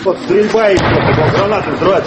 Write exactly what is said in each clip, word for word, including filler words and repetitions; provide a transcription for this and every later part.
Вот стрельба и гранаты взрывать.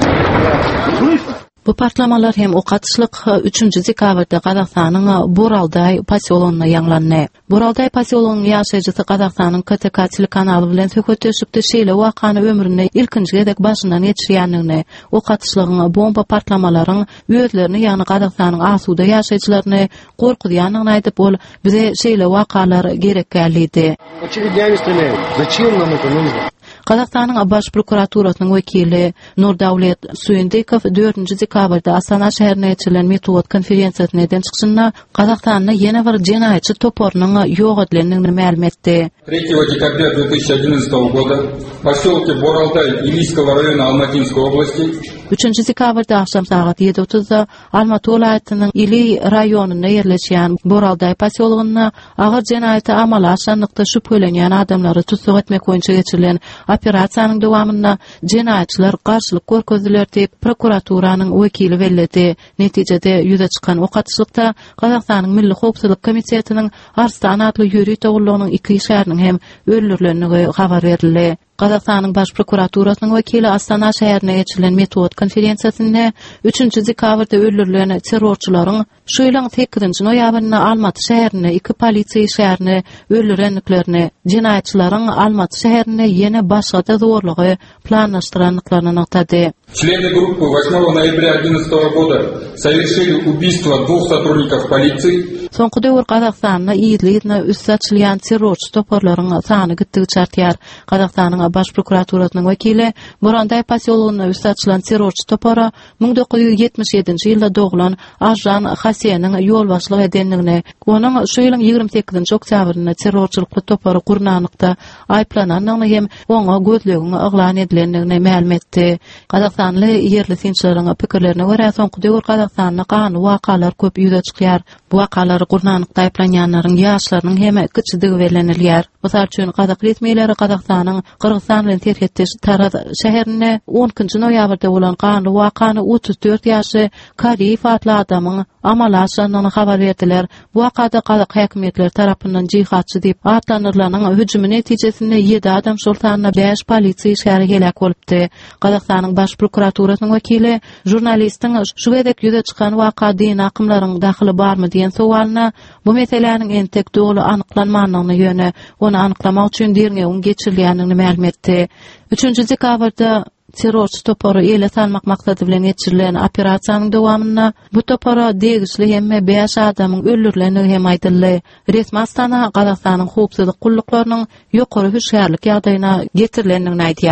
Слышно? Bu patlamalar hem okatçılık üçüncü dekabrda Kazakstanyň Boralday posyolonyna ýanglandy. Boralday posyolonynyň ýaşaýjysy Kazakstanyň K T K kanaly bilen söhbetleşipdi şeýle wakany ömrüne ilkinji gedek başyndan geçirýändigini, okatçylygyň bomba partlamalaryň özlerini ýani Kazakstanyň asuda ýaşaýjylaryny gorkudýandygyny aýdyp bol bize şeýle wakalar gerekkäligidi. Очередями стреляют. Зачем нам это нужно? Kazakstanyň baş prokuraturasynyň wekili Nurdawlet Suyendikow dördünji dekabrda Astana şäherine geçirilen metod konferensiýasyna eden çykyşynda Kazakstanyň ýene bir jenaýatçy toporunyň ýok edilendigini ma'lum etdi. третьего декабря две тысячи одиннадцатого года в поселке Боралдай Илийского района Алматинской области üçüncü dekabrda akşam saat yedi otuzda Almaty welaýatynyň Ili raýonuny ýerleşýän Boralday posyolugyna agyr jenaýaty amala aşanlykda şüphelenýän adamlary tutsak etmek boýunça geçirilen operasiýanyň dowamynda jenaýatçylar garşylyk görkezdiler diýip prokuraturanyň wekili bellädi. Netijede ýüze çykan okatçylykda Kazakstanyň Milli Howpsuzlyk Komitetining Arslan adly ýüri togullygynyň iki şäheriniň hem öldürilenligi habar berildi. Kazakstanyň baş prokuraturasynyň wekili Astana şäherine geçirilen metod konferensiýasynda üçüncü dekabrda öldürilen terrorçylaryň şu ýylyň sekizinji noýabryna Almaty şäherine iki polisiýa şäherini öldürenliklerini, jenaýatçylaryň Almaty şäherine ýene başga da zorlugy planlaşdyranlyklaryny anlatdy. Члены группы восьмого ноября две тысячи одиннадцатого года совершили убийство двух сотрудников полиции. Soňky döwür Kazakstanyň ýygylygyna üstsäçilýän terrorçy toparlaryň sany gitdigi çartýar. Kazakstanyň baş prokuraturasynyň wekili Boralday posyolugyna üstsäçilen terrorçy topara ming dokuz ýüz ýetmiş ýedinji ýylda doglan Ajan Haseniň ýolbaşlyk edenligini, onuň şu ýylyň ýigirme sekizinji oktýabryna terrorçylykly topary gurnanlykda aýplananyny hem oňa gözlegini yglan edilendigini ma'lum etdi. Kazakstanly ýerli sinçileriň pikirlerine görä soňky döwür Kazakstanyň gany wakalar köp ýüze çykýar. Bu wakalar gurnanlykda aýplanýanlaryň ýaşlarynyň heme kiçidigi belenilýär. Mysal üçin Kazak resmiýetleri Kazakstanyň Kyrgyzstan bilen terhetdeşi Taraz şäherine on ikinji noýabrda bolan gany wakany otuz dört ýaşly Kariýew adly adamyň amala aşandygyny habar berdiler. Bu wakada Kazak häkimetleri tarapyndan jihatçy diýip atlanyrlanyň hüjümi netijesinde ýedi adam şoltanyna beş polisiýa şäheri helak bolupdy. Kazakstanyň baş prokuraturasynyň wekili jurnalistiň şu gedek ýüze çykan waka din akymlaryň daxily barmy diýen sowalyna bu meseleniň entek dogly anyklanmanyny ýöne onu anyklamak üçin derňe on geçirilýändigini ma'lum etdi. üçüncü dekabrda terrorçy topary ele salmak maksady bilen geçirilen operasiýanyň dowamyna bu topara degişli hemme beş adamyň öldürilenligi hem aýdyldy. Resmi Astana Kazakstanyň howpsuzlyk gulluklarının ýokary hüşärlik ýagdaýyna getirilendigini aýdýar.